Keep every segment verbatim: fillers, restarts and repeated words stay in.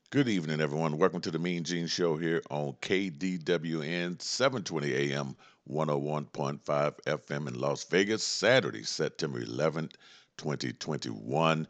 Good evening, everyone. Welcome to the Mean Gene Show here on K D W N seven twenty A M, one oh one point five F M in Las Vegas, Saturday, September eleventh, twenty twenty-one.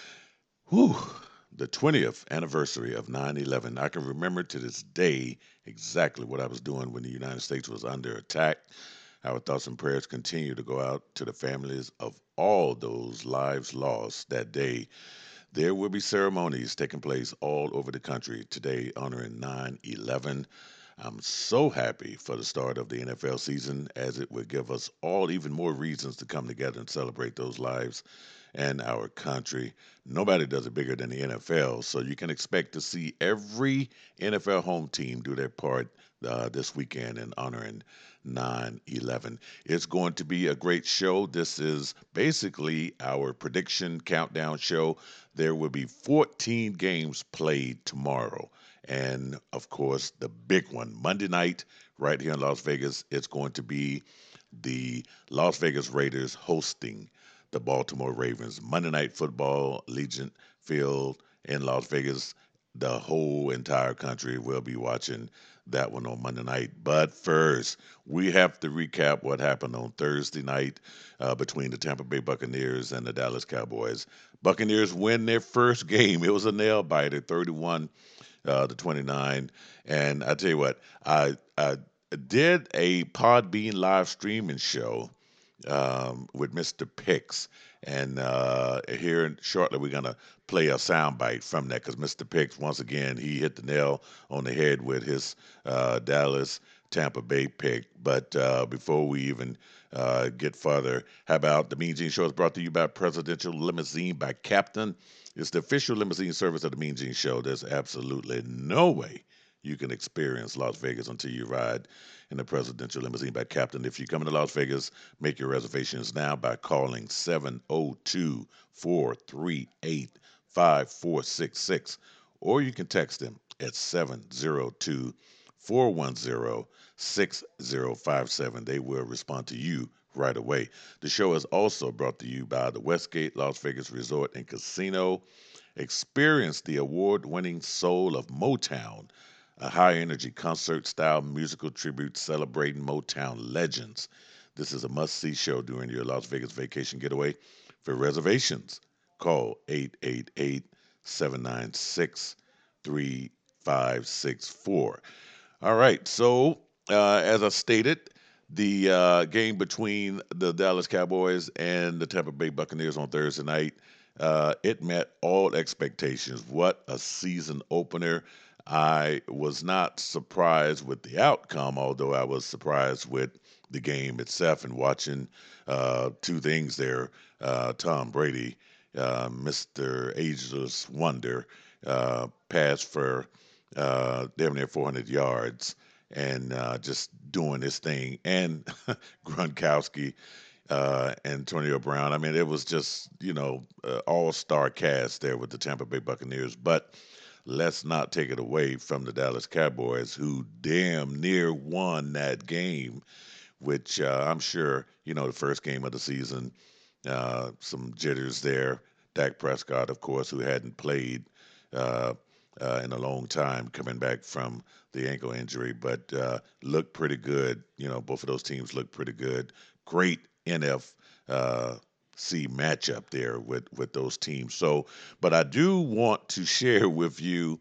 Whew, the twentieth anniversary of nine eleven. I can remember to this day exactly what I was doing when the United States was under attack. Our thoughts and prayers continue to go out to the families of all those lives lost that day. There will be ceremonies taking place all over the country today honoring nine eleven. I'm so happy for the start of the N F L season as it will give us all even more reasons to come together and celebrate those lives and our country. Nobody does it bigger than the N F L, so you can expect to see every N F L home team do their part uh, this weekend in honoring nine eleven. It's going to be a great show. This is basically our prediction countdown show. There will be fourteen games played tomorrow. And of course, the big one, Monday night, right here in Las Vegas, it's going to be the Las Vegas Raiders hosting the Baltimore Ravens. Monday Night Football, Legion Field in Las Vegas. The whole entire country will be watching that one on Monday night. But first, we have to recap what happened on Thursday night uh, between the Tampa Bay Buccaneers and the Dallas Cowboys. Buccaneers win their first game. It was a nail biter, thirty-one uh, to twenty-nine. And I tell you what, I, I did a Podbean live streaming show um, with mister Pix. And uh, here shortly, we're going to play a soundbite from that because mister Pix, once again, he hit the nail on the head with his uh, Dallas Tampa Bay pick. But uh, before we even uh, get further, how about the Mean Gene Show is brought to you by Presidential Limousine by Captain. It's the official limousine service of the Mean Gene Show. There's absolutely no way you can experience Las Vegas until you ride in the presidential limousine by Captain. If you come to Las Vegas, make your reservations now by calling seven oh two, four three eight, five four six six, or you can text them at seven oh two, four one zero, six zero five seven. They will respond to you right away. The show is also brought to you by the Westgate Las Vegas Resort and Casino. Experience the award winning soul of Motown, a high energy concert style musical tribute celebrating Motown legends. This is a must see show during your Las Vegas vacation getaway. For reservations, call eight eight eight, seven nine six, three five six four. All right, so uh, as I stated, the uh, game between the Dallas Cowboys and the Tampa Bay Buccaneers on Thursday night, uh, it met all expectations. What a season opener. I was not surprised with the outcome, although I was surprised with the game itself and watching uh, two things there. Uh, Tom Brady, uh, mister Ageless Wonder, uh, passed for uh, damn near four hundred yards and uh, just doing this thing. And Gronkowski, uh, Antonio Brown. I mean, it was just, you know, uh, all star cast there with the Tampa Bay Buccaneers. But let's not take it away from the Dallas Cowboys, who damn near won that game, which uh, I'm sure, you know, the first game of the season, uh, some jitters there. Dak Prescott, of course, who hadn't played uh, uh, in a long time, coming back from the ankle injury, but uh, looked pretty good. You know, both of those teams looked pretty good. Great N F uh, C matchup there with with those teams. So, but I do want to share with you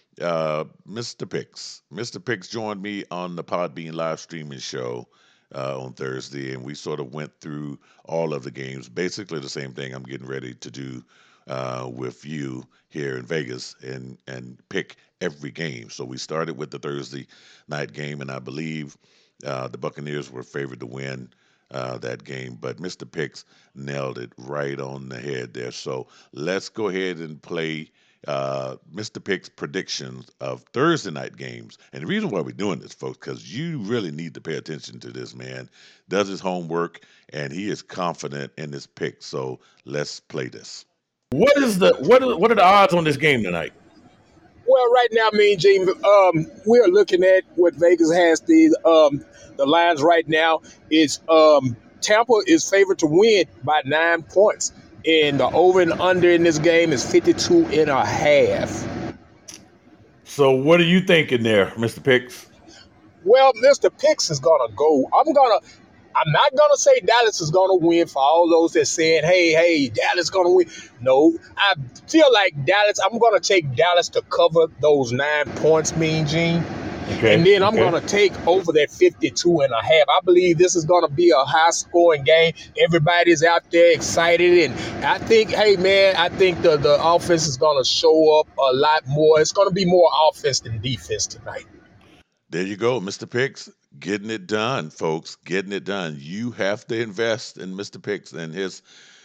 uh, mister Pix. mister Pix joined me on the Podbean live streaming show uh, on Thursday, and we sort of went through all of the games. Basically, the same thing I'm getting ready to do uh, with you here in Vegas, and and pick every game. So we started with the Thursday night game, and I believe uh, the Buccaneers were favored to win uh, that game, but mister Pix nailed it right on the head there. So let's go ahead and play uh, mister Pick's predictions of Thursday night games. And the reason why we're doing this, folks, because you really need to pay attention to this man. Does his homework, and he is confident in his pick. So let's play this. What is the what are, what are the odds on this game tonight? Well, right now, Mean Gene, um, we're looking at what Vegas has the um, the lines right now. It's um, Tampa is favored to win by nine points, and the over and under in this game is fifty-two and a half. So what are you thinking there, Mister Picks? Well, Mister Picks is gonna go. I'm gonna. I'm not gonna say Dallas is gonna win for all those that saying, "Hey, hey, Dallas gonna win." No, I feel like Dallas. I'm gonna take Dallas to cover those nine points, Mean Gene. And Okay, then I'm going okay. to take over that fifty-two and a half. I believe this is going to be a high scoring game. Everybody's out there excited. And I think, hey, man, I think the, the offense is going to show up a lot more. It's going to be more offense than defense tonight. There you go, Mister Picks. Getting it done, folks. Getting it done. You have to invest in Mister Picks and his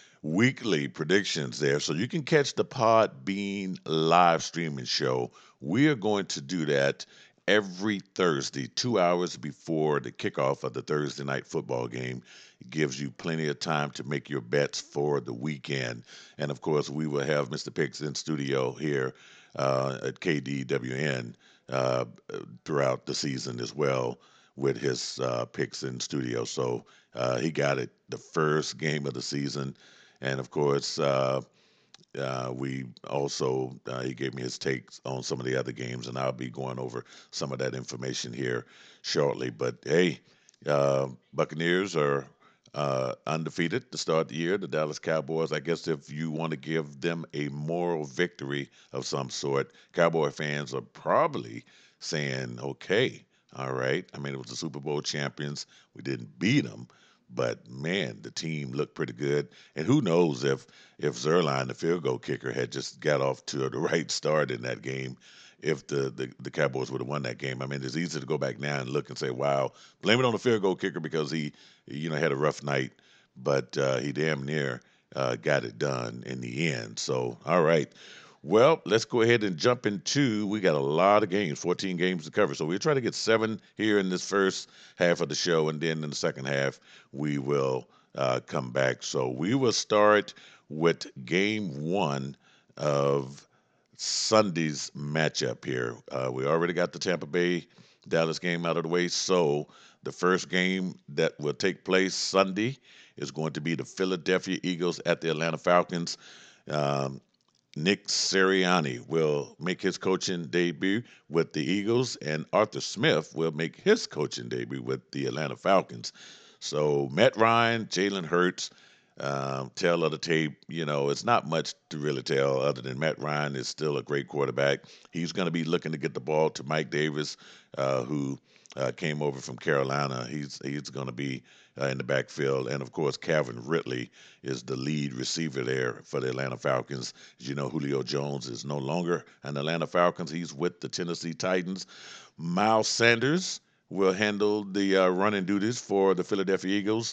weekly predictions there. So you can catch the Podbean live streaming show. We are going to do that every Thursday, two hours before the kickoff of the Thursday night football game. It gives you plenty of time to make your bets for the weekend. And of course, we will have Mister Picks in studio here uh, at K D W N uh, throughout the season as well with his uh, picks in studio. So uh, he got it the first game of the season. And of course, uh, uh, we also, uh, he gave me his takes on some of the other games, and I'll be going over some of that information here shortly. But hey, uh, Buccaneers are uh, undefeated to start the year. The Dallas Cowboys, I guess if you want to give them a moral victory of some sort, Cowboy fans are probably saying, okay, all right. I mean, it was the Super Bowl champions. We didn't beat them. But man, the team looked pretty good, and who knows if if Zerline, the field goal kicker, had just got off to the right start in that game, if the, the, the Cowboys would have won that game. I mean, it's easy to go back now and look and say, wow, blame it on the field goal kicker because he, you know, had a rough night, but uh, he damn near uh, got it done in the end. So, all right. Well, let's go ahead and jump into. We got a lot of games, fourteen games to cover. So we'll try to get seven here in this first half of the show, and then in the second half, we will uh, come back. So we will start with game one of Sunday's matchup here. Uh, we already got the Tampa Bay Dallas game out of the way. So the first game that will take place Sunday is going to be the Philadelphia Eagles at the Atlanta Falcons. Um, Nick Sirianni will make his coaching debut with the Eagles, and Arthur Smith will make his coaching debut with the Atlanta Falcons. So Matt Ryan, Jalen Hurts, um, tell of the tape, you know, it's not much to really tell other than Matt Ryan is still a great quarterback. He's going to be looking to get the ball to Mike Davis, uh, who uh, came over from Carolina. He's he's going to be uh, in the backfield, and of course, Calvin Ridley is the lead receiver there for the Atlanta Falcons. As you know, Julio Jones is no longer an Atlanta Falcons. He's with the Tennessee Titans. Miles Sanders will handle the uh, running duties for the Philadelphia Eagles,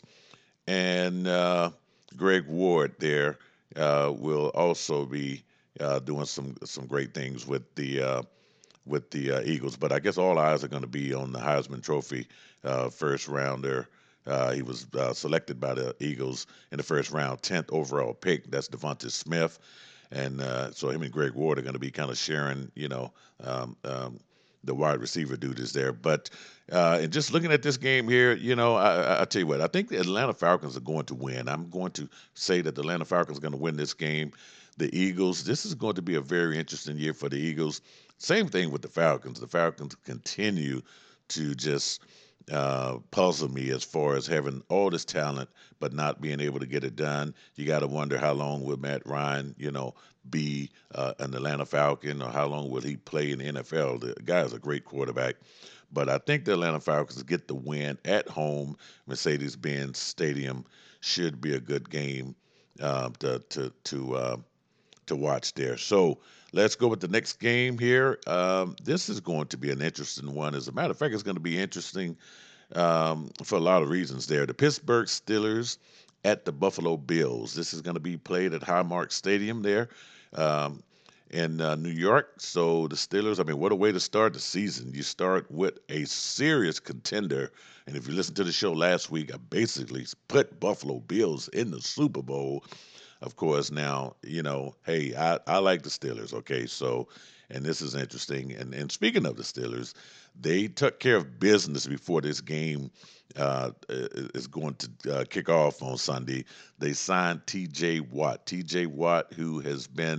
and uh, Greg Ward there uh, will also be uh, doing some some great things with the uh, with the uh, Eagles. But I guess all eyes are going to be on the Heisman Trophy uh, first rounder. Uh, he was uh, selected by the Eagles in the first round, tenth overall pick. That's Devonta Smith. And uh, so him and Greg Ward are going to be kind of sharing, you know, um, um, the wide receiver duties there. But uh, and just looking at this game here, you know, I, I, I tell you what, I think the Atlanta Falcons are going to win. I'm going to say that the Atlanta Falcons are going to win this game. The Eagles, this is going to be a very interesting year for the Eagles. Same thing with the Falcons. The Falcons continue to just uh, puzzle me as far as having all this talent but not being able to get it done. You got to wonder how long will Matt Ryan, you know, be uh, an Atlanta Falcon, or how long will he play in the N F L? The guy is a great quarterback. But I think the Atlanta Falcons get the win at home. Mercedes-Benz Stadium should be a good game uh, to to to uh, to watch there. So let's go with the next game here. Um, this is going to be an interesting one. As a matter of fact, it's going to be interesting um, for a lot of reasons there. The Pittsburgh Steelers at the Buffalo Bills. This is going to be played at Highmark Stadium there um, in uh, New York. So the Steelers, I mean, what a way to start the season. You start with a serious contender. And if you listened to the show last week, I basically put Buffalo Bills in the Super Bowl. Of course, now, you know, hey, I, I like the Steelers, okay? So, and this is interesting. And, and speaking of the Steelers, they took care of business before this game uh, is going to uh, kick off on Sunday. They signed T J Watt. T J Watt, who has been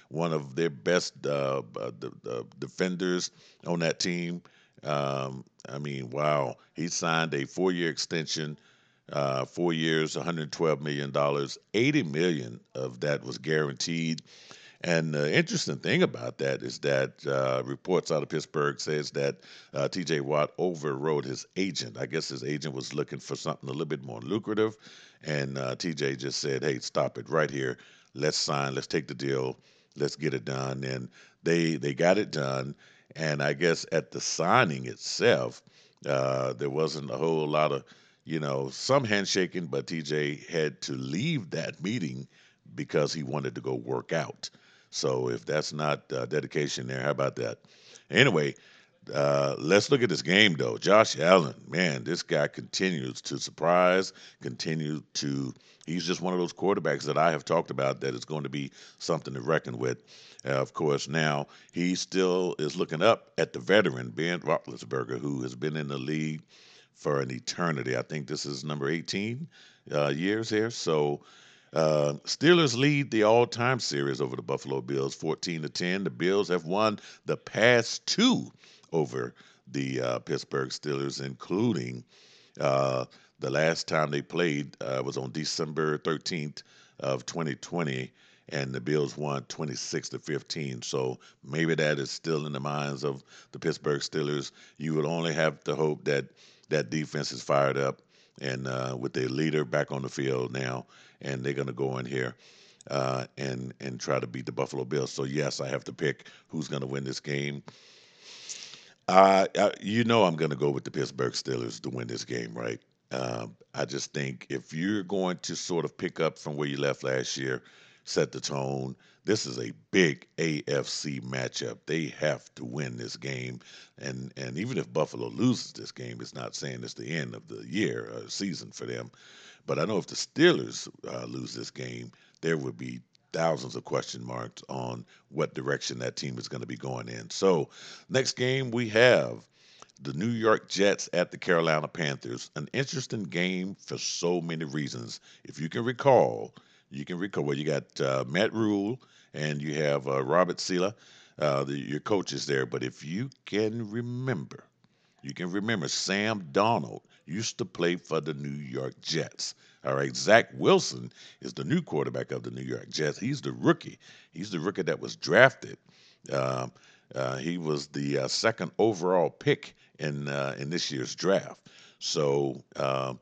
one of their best uh, uh, the, the defenders on that team. Um, I mean, wow, he signed a four-year extension, uh, four years, one hundred twelve million dollars. eighty million of that was guaranteed. And the interesting thing about that is that uh, reports out of Pittsburgh says that uh, T J. Watt overrode his agent. I guess his agent was looking for something a little bit more lucrative, and uh, T J just said, "Hey, stop it right here. Let's sign. Let's take the deal. Let's get it done." And they they got it done. And I guess at the signing itself, uh, there wasn't a whole lot of, you know, some handshaking, but T J had to leave that meeting because he wanted to go work out. So if that's not uh, dedication there, how about that? Anyway, uh, let's look at this game though. Josh Allen, man, this guy continues to surprise, continue to. He's just one of those quarterbacks that I have talked about that is going to be something to reckon with. Uh, of course, now he still is looking up at the veteran Ben Roethlisberger, who has been in the league for an eternity. I think this is number eighteen uh, years here. So uh, Steelers lead the all-time series over the Buffalo Bills, fourteen to ten. The Bills have won the past two over the uh, Pittsburgh Steelers, including uh, the last time they played uh, was on December thirteenth of twenty twenty, and the Bills won twenty-six to fifteen. So maybe that is still in the minds of the Pittsburgh Steelers. You would only have to hope that that defense is fired up and uh, with their leader back on the field now, and they're going to go in here uh, and and try to beat the Buffalo Bills. So yes, I have to pick who's going to win this game. Uh, I, you know I'm going to go with the Pittsburgh Steelers to win this game, right? Um, I just think if you're going to sort of pick up from where you left last year, set the tone. This is a big A F C matchup. They have to win this game, and and even if Buffalo loses this game, it's not saying it's the end of the year or season for them. But I know if the Steelers uh, lose this game, there would be thousands of question marks on what direction that team is going to be going in. So, next game we have the New York Jets at the Carolina Panthers. An interesting game for so many reasons. If you can recall, you can recall well, you got uh, Matt Rule and you have uh, Robert Sela, uh, the, your coaches there. But if you can remember, you can remember Sam Donald used to play for the New York Jets. All right, Zach Wilson is the new quarterback of the New York Jets. He's the rookie. He's the rookie that was drafted. Um, uh, he was the uh, second overall pick in uh, in this year's draft. So um,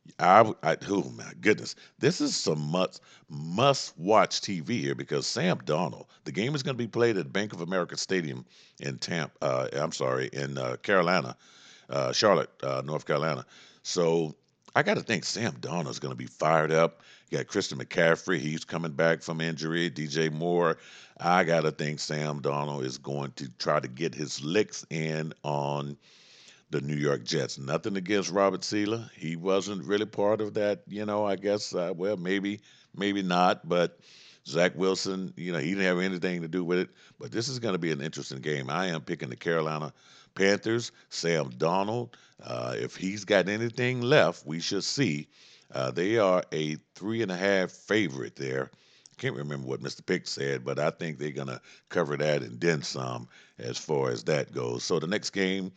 I, I, oh my goodness, this is some must must watch T V here because Sam Donald. The game is going to be played at Bank of America Stadium in Tampa. Uh, I'm sorry, in uh, Carolina, uh, Charlotte, uh, North Carolina. So I got to think Sam Donald's going to be fired up. You got Christian McCaffrey. He's coming back from injury. D J Moore. I got to think Sam Donald is going to try to get his licks in on the New York Jets. Nothing against Robert Sela. He wasn't really part of that, you know, I guess, uh, well, maybe, maybe not. But Zach Wilson, you know, he didn't have anything to do with it. But this is going to be an interesting game. I am picking the Carolina Panthers, Sam Donald. Uh, if he's got anything left, we should see. Uh, they are a three and a half favorite there. I can't remember what Mister Pick said, but I think they're going to cover that and then some as far as that goes. So the next game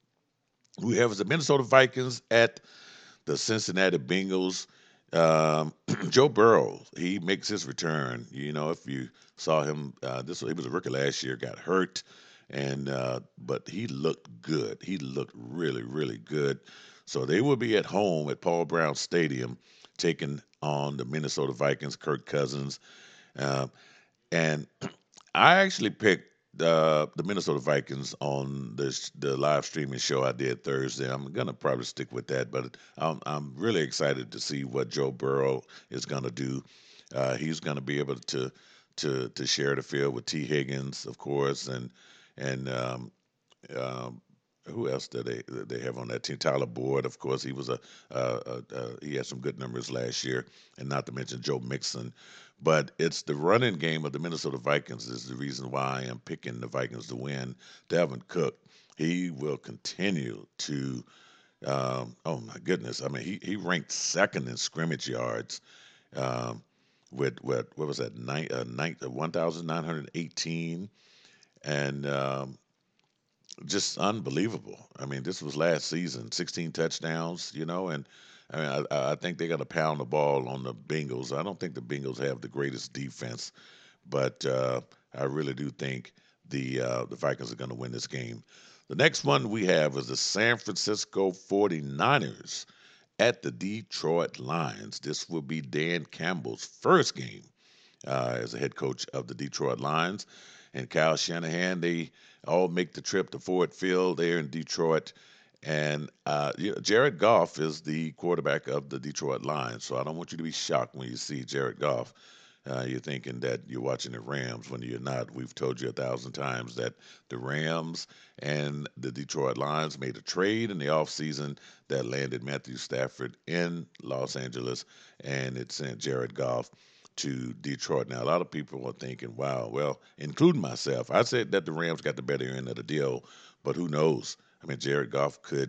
we have is the Minnesota Vikings at the Cincinnati Bengals. Um, Joe Burrow, he makes his return. You know, if you saw him, uh, this he was a rookie last year, got hurt, and uh, but he looked good. He looked really, really good. So they will be at home at Paul Brown Stadium, taking on the Minnesota Vikings. Kirk Cousins, uh, and I actually picked the the Minnesota Vikings on this the live streaming show I did Thursday. I'm gonna probably stick with that, but I'm I'm really excited to see what Joe Burrow is gonna do. Uh, he's gonna be able to to to share the field with T. Higgins, of course, and and um, um, who else did they they have on that team? Tyler Boyd, of course. He was a, uh, uh, uh, he had some good numbers last year, and not to mention Joe Mixon. But it's the running game of the Minnesota Vikings is the reason why I am picking the Vikings to win. Dalvin Cook, he will continue to. Um, oh my goodness! I mean, he he ranked second in scrimmage yards. Um, with what what was that nine, uh, nine, uh, one thousand nine hundred eighteen, and um, just unbelievable. I mean, this was last season, sixteen touchdowns, you know, and I mean, I, I think they got to pound the ball on the Bengals. I don't think the Bengals have the greatest defense, but uh, I really do think the uh, the Vikings are going to win this game. The next one we have is the San Francisco forty-niners at the Detroit Lions. This will be Dan Campbell's first game uh, as a head coach of the Detroit Lions. And Kyle Shanahan, they all make the trip to Ford Field there in Detroit. And uh, you know, Jared Goff is the quarterback of the Detroit Lions. So I don't want you to be shocked when you see Jared Goff. Uh, you're thinking that you're watching the Rams when you're not. We've told you a thousand times that the Rams and the Detroit Lions made a trade in the offseason that landed Matthew Stafford in Los Angeles, and it sent Jared Goff to Detroit. Now, a lot of people are thinking, wow, well, including myself, I said that the Rams got the better end of the deal, but who knows? I mean, Jared Goff could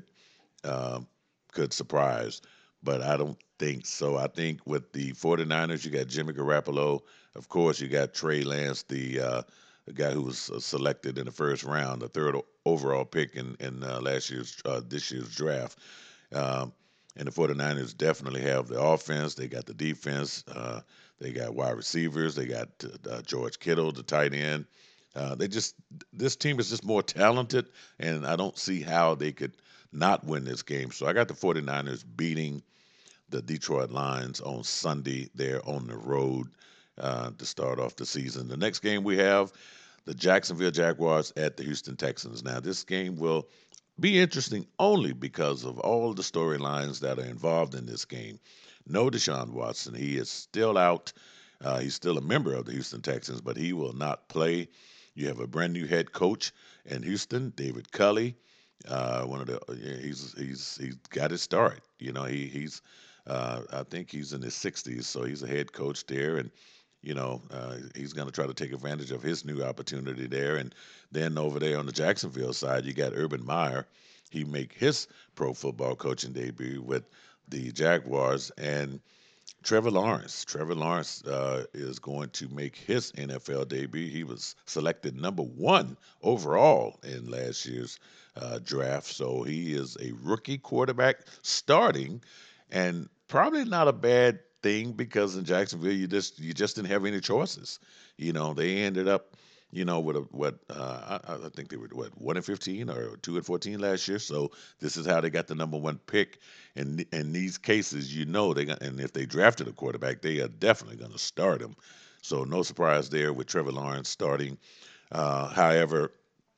um, could surprise, but I don't think so. I think with the forty-niners, you got Jimmy Garoppolo. Of course, you got Trey Lance, the, uh, the guy who was uh, selected in the first round, the third overall pick in, in uh, last year's, uh, this year's draft. Um, and the forty-niners definitely have the offense. They got the defense. Uh, they got wide receivers. They got uh, George Kittle, the tight end. Uh, they just this team is just more talented, and I don't see how they could not win this game. So I got the forty-niners beating the Detroit Lions on Sunday there on the road uh, to start off the season. The next game we have the Jacksonville Jaguars at the Houston Texans. Now, this game will be interesting only because of all the storylines that are involved in this game. No Deshaun Watson. He is still out. Uh, he's still a member of the Houston Texans, but he will not play. You have a brand new head coach in Houston, David Culley. Uh, one of the yeah, he's he's he's got his start. You know, he he's uh, I think he's in his sixties, so he's a head coach there, and you know uh, he's going to try to take advantage of his new opportunity there. And then over there on the Jacksonville side, you got Urban Meyer. He make his pro football coaching debut with the Jaguars, and Trevor Lawrence. Trevor Lawrence uh, is going to make his N F L debut. He was selected number one overall in last year's uh, draft. So he is a rookie quarterback starting, and probably not a bad thing because in Jacksonville you just you just didn't have any choices. You know, they ended up, you know, with a what uh, I, I think they were what one and fifteen or two and fourteen last year. So this is how they got the number one pick. And in these cases, you know they got, and if they drafted a quarterback, they are definitely going to start him. So no surprise there with Trevor Lawrence starting. Uh, however,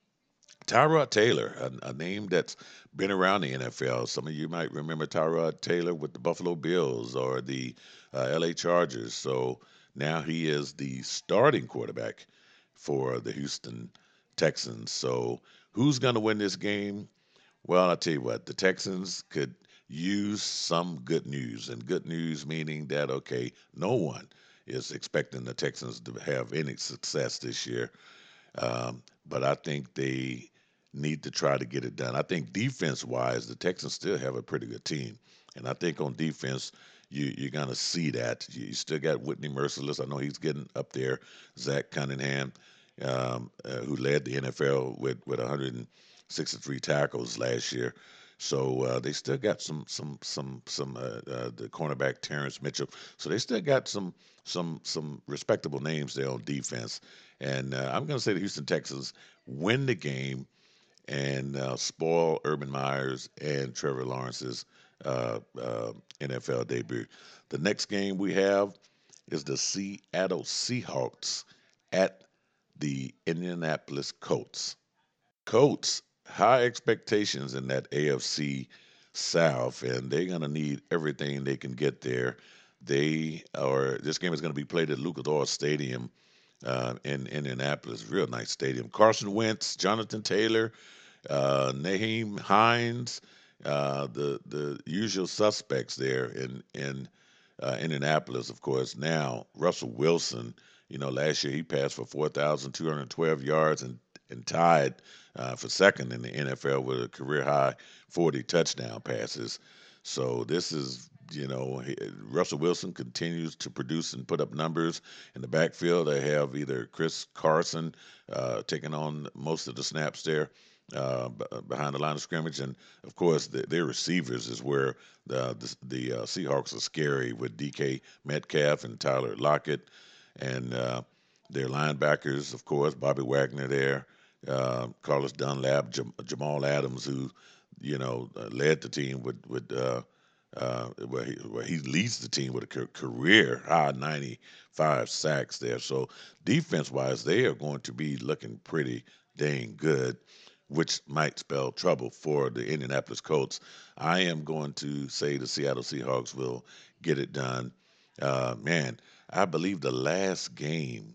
Tyrod Taylor, a, a name that's been around the N F L. Some of you might remember Tyrod Taylor with the Buffalo Bills or the uh, L A Chargers. So now he is the starting quarterback for the Houston Texans. So who's going to win this game? Well, I'll tell you what, the Texans could use some good news. And good news meaning that, okay, no one is expecting the Texans to have any success this year. Um, but I think they need to try to get it done. I think defense wise, the Texans still have a pretty good team. And I think on defense, you, you're going to see that. You still got Whitney Merciless. I know he's getting up there. Zach Cunningham, um, uh, who led the N F L with, with one hundred sixty-three tackles last year. So uh, they still got some some some some uh, uh, the cornerback Terrence Mitchell. So they still got some some some respectable names there on defense. And uh, I'm going to say the Houston Texans win the game and uh, spoil Urban Meyer's and Trevor Lawrence's uh, uh, N F L debut. The next game we have is the Seattle Seahawks at the Indianapolis Colts. Colts, high expectations in that A F C South, and they're going to need everything they can get there. They are. This game is going to be played at Lucas Oil Stadium uh, in Indianapolis. Real nice stadium. Carson Wentz, Jonathan Taylor, uh, Naheem Hines, uh, the the usual suspects there in in uh, Indianapolis. Of course, now Russell Wilson. You know, last year he passed for four thousand two hundred twelve yards and and tied uh, for second in the N F L with a career high forty touchdown passes. So this is you know, he- Russell Wilson continues to produce and put up numbers in the backfield. They have either Chris Carson uh, taking on most of the snaps there. Uh, b- uh, behind the line of scrimmage, and of course, the, their receivers is where the the, the uh, Seahawks are scary with D K Metcalf and Tyler Lockett, and uh, their linebackers, of course, Bobby Wagner there, uh, Carlos Dunlap, Jam- Jamal Adams, who you know uh, led the team with with uh, uh, where, he, where he leads the team with a ca- career high ninety-five sacks there. So defense wise, they are going to be looking pretty dang good, which might spell trouble for the Indianapolis Colts. I am going to say the Seattle Seahawks will get it done. Uh, man, I believe the last game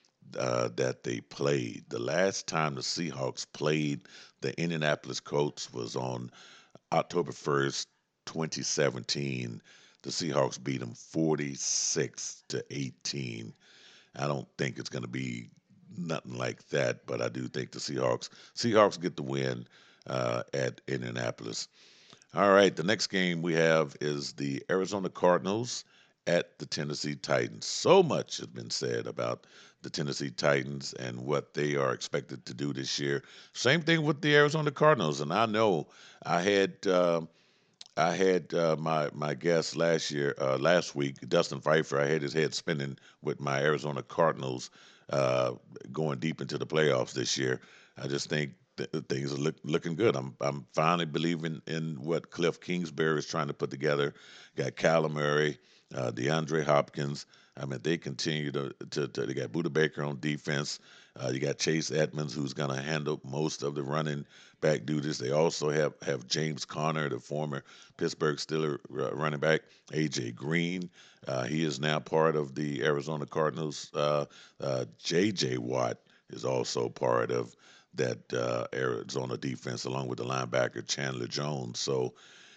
uh, that they played, the last time the Seahawks played the Indianapolis Colts was on October first, twenty seventeen. The Seahawks beat them forty-six to eighteen. I don't think it's going to be nothing like that, but I do think the Seahawks Seahawks get the win uh, at Indianapolis. All right, the next game we have is the Arizona Cardinals at the Tennessee Titans. So much has been said about the Tennessee Titans and what they are expected to do this year. Same thing with the Arizona Cardinals, and I know I had. Uh, I had uh, my my guest last year, uh, last week, Dustin Pfeiffer. I had his head spinning with my Arizona Cardinals uh, going deep into the playoffs this year. I just think th- things are look, looking good. I'm I'm finally believing in what Cliff Kingsbury is trying to put together. Got Kyler Murray, uh, DeAndre Hopkins. I mean, they continue to, to, to they got Buda Baker on defense. Uh, you got Chase Edmonds, who's going to handle most of the running back duties. They also have have James Conner, the former Pittsburgh Steelers uh, running back. A J Green, uh, he is now part of the Arizona Cardinals. Uh, uh, J J Watt is also part of that uh, Arizona defense, along with the linebacker Chandler Jones. So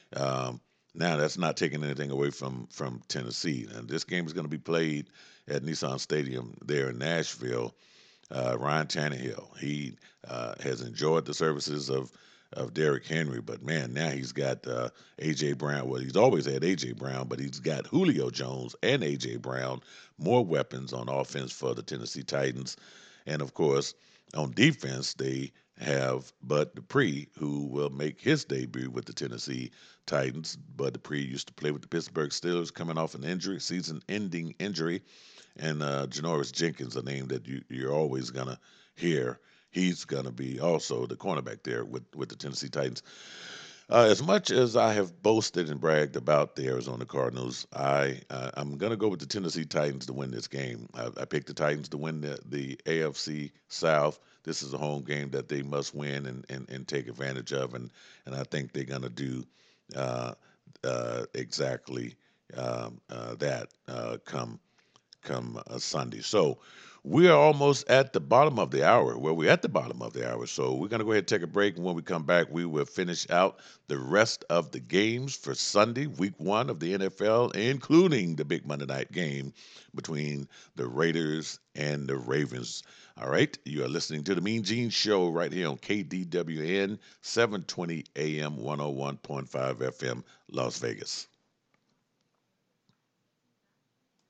um, now that's not taking anything away from from Tennessee. And this game is going to be played at Nissan Stadium there in Nashville. uh, Ryan Tannehill. He uh, has enjoyed the services of of Derrick Henry, but man, now he's got uh, A J Brown. Well, he's always had A J Brown, but he's got Julio Jones and A J Brown, more weapons on offense for the Tennessee Titans, and of course, on defense they have Bud Dupree, who will make his debut with the Tennessee Titans. Bud Dupree used to play with the Pittsburgh Steelers, coming off an injury, season-ending injury, and uh, Janoris Jenkins, a name that you, you're always gonna hear. He's gonna be also the cornerback there with with the Tennessee Titans. Uh, as much as I have boasted and bragged about the Arizona Cardinals, I uh, I'm gonna go with the Tennessee Titans to win this game. I, I picked the Titans to win the, the A F C South. This is a home game that they must win and, and, and take advantage of, and and I think they're gonna do uh, uh, exactly um, uh, that uh, come come uh, Sunday. So we are almost at the bottom of the hour. Well, we're at the bottom of the hour. So we're going to go ahead and take a break. And when we come back, we will finish out the rest of the games for Sunday, week one of the N F L, including the big Monday night game between the Raiders and the Ravens. All right. You are listening to the Mean Gene Show right here on K D W N, seven twenty A M, one oh one point five F M, Las Vegas.